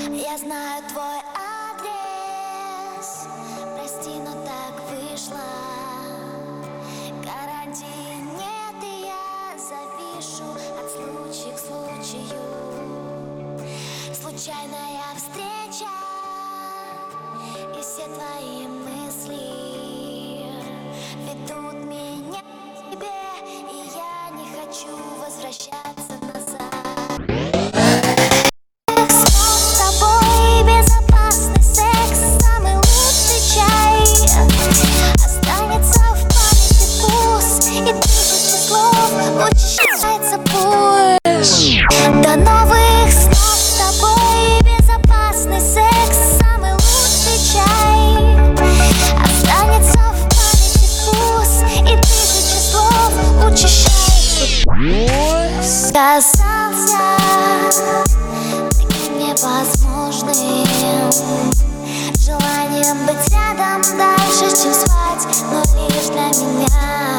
Я знаю твой адрес, прости, но так вышло. Гарантии нет, и я завишу от случая к случаю. Случайная встреча, и все твои мысли ведут меня к тебе, и я не хочу возвращаться назад. Учащается пульс. До новых снов с тобой. Безопасный секс, самый лучший чай. Останется в памяти вкус и тысячи слов. Учащается пульс. Казался таким невозможным, желанием быть рядом дальше, чем спать, но лишь для меня.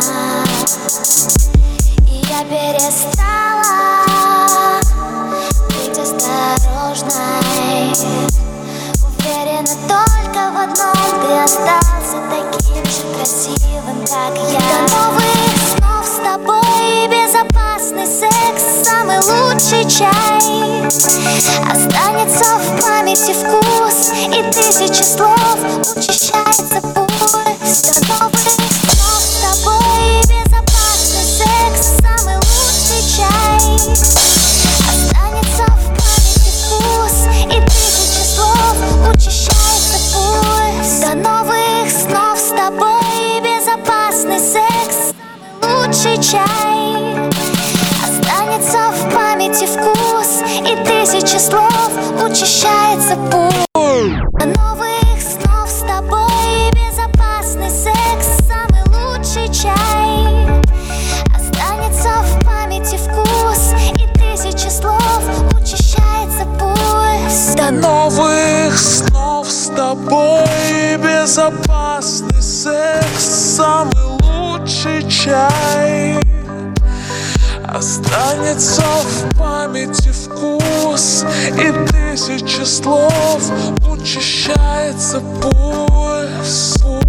Я перестала быть осторожной, уверена только в одном: ты остался таким же красивым, как я. До новых снов с тобой. Безопасный секс, самый лучший чай. Останется в памяти вкус и тысячи слов. Учащается пульс. До новых снов с тобой. Безопасный секс, самый лучший чай. Останется в памяти вкус и тысячи слов. Учащается пульс. До новых снов с тобой. Безопасный секс, самый лучший чай. Останется в памяти вкус и тысячи слов. Учащается пульс. До новых снов с тобой. Безопасный секс, самый лучший чай. Останется в памяти вкус и тысячи слов. Учащается пульс. До новых снов с тобой. Безопасный секс, самый лучший чай. Останется в памяти вкус и тысячи слов. Учащается пульс.